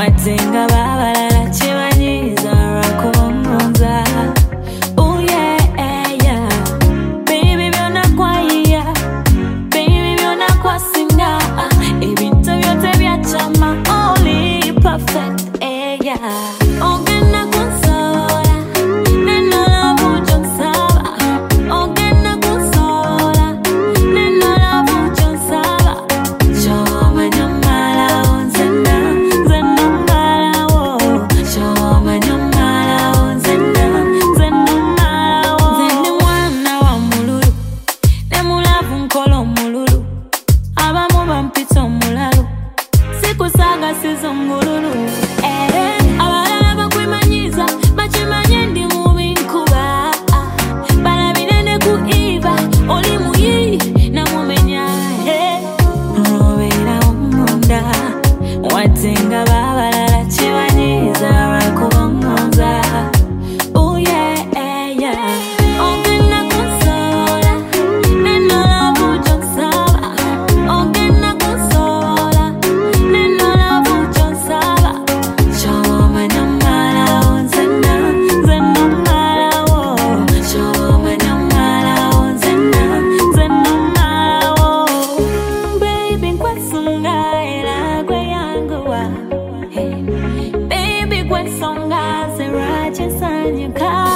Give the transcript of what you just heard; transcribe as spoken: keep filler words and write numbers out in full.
watenga babalala chibanyiza rakubamunza. Oh yeah, yeah. Baby byona kwaiya, baby byona kwasinga. Ebintu byote byachama only perfect, eh yeah. Ogenda kunsola, neno love ujonsaba. Ogenda kunsola, neno love ujonsaba. Choma nyamala onzenda, zenda mala wo. Choma nyamala onzenda, zenda mala wo. Zende mwana wa mululu, ne mulavu nkolo mululu. Abamu bampita omulalu, sikusaga sizo ngululu. Eh, abalala bakwimanyiza, bakimanye ndi mubi nkuba. Balabirene kuiba, oli muyi namumenya. Eh, Robera omunda, watenga babalala chibanyiza rakubamunza. Oh yeah, yeah. Ogenda kunsola, neno love ujonsaba. Ogenda kunsola, neno love ujonsaba. Choma nyamala onzenda, zenda mala wo. Choma nyamala onzenda, zenda mala wo. Baby nkwesunga era gwe yangu wa. Hey. Baby kwesonga zera chisanyuka.